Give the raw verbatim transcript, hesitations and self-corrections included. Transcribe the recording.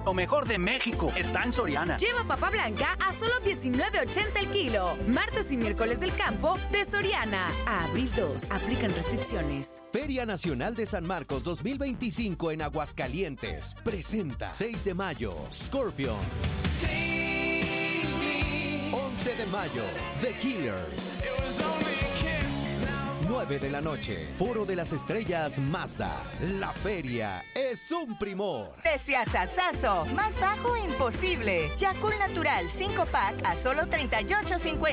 Lo mejor de México está en Soriana. Lleva papa blanca a solo diecinueve ochenta el kilo. Martes y miércoles del campo de Soriana. A abril dos. Aplican restricciones. Feria Nacional de San Marcos dos mil veinticinco en Aguascalientes. Presenta seis de mayo, Scorpion. once de mayo, The Killers. nueve de la noche, Foro de las Estrellas Mazda. La feria es un primor. Deseazazazo, más bajo imposible. Yakult Natural cinco pack a solo treinta y ocho cincuenta.